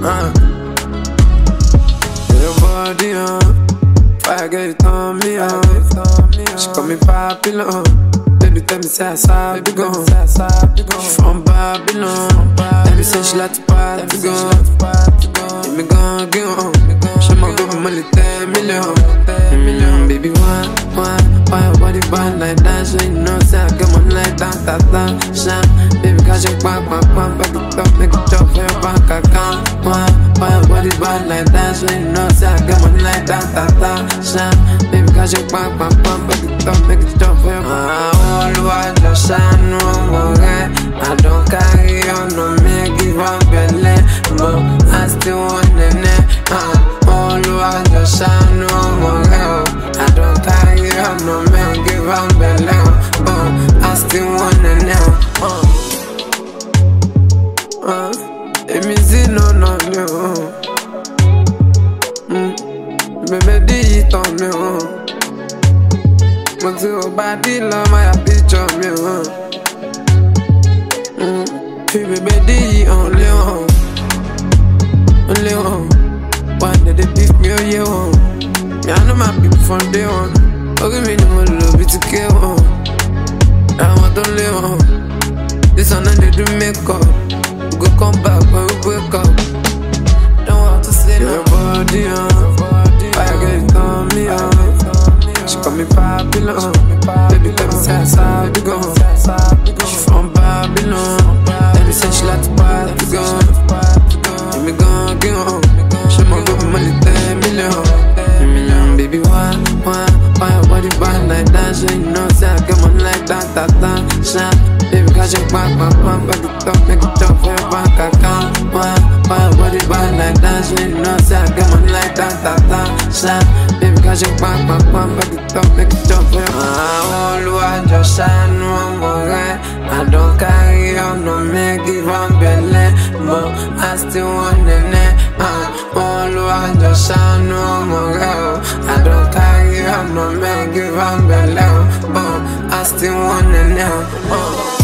Your body fire girl, you turn me on. She call me Papillon. Baby tell me say I saw be gone. She from Babylon. Baby say she like to party gone. Give me gone, get on. She my baby money 10 million. Baby why your body bad like that? So you know say I get money like that. Shine, baby catch your back it up, make it jump for your bank account. Why your body bad like that? So you know say I get money like that. Shine, baby catch your back it up, make it jump for your bank. Always just shine no more. I don't carry on no me give up belly, but I still want the net. Always just shine no more. I don't carry on no me give up belly, but I still want the net. It means it no baby do it on me. But your body love my picture me. Baby only one day they beef me oh yeah. Me I know my people from day one. Okay me no more love it to kill on. I want to live. This one they do makeup. We go come back when we wake up. Don't want to say your body fire girl you turn me on. She call me Papillon. Baby tell me say I saw be gone. She from Babylon. Baby say she like to party gone. Give me gone, get on. She my baby money 10 million. Baby why your body bad like that? So you know say I get money like that. Shine, baby catch your back it up, make it jump for your bank account. Why your body bad like that? So you know say I get money like that. Shine, baby catch your back it up, make it jump for your bank. Always just shine no more. I don't carry on no me give up belly, but I still want the net. Always just shine no more. I don't carry on no me give up belly, but I still want the net.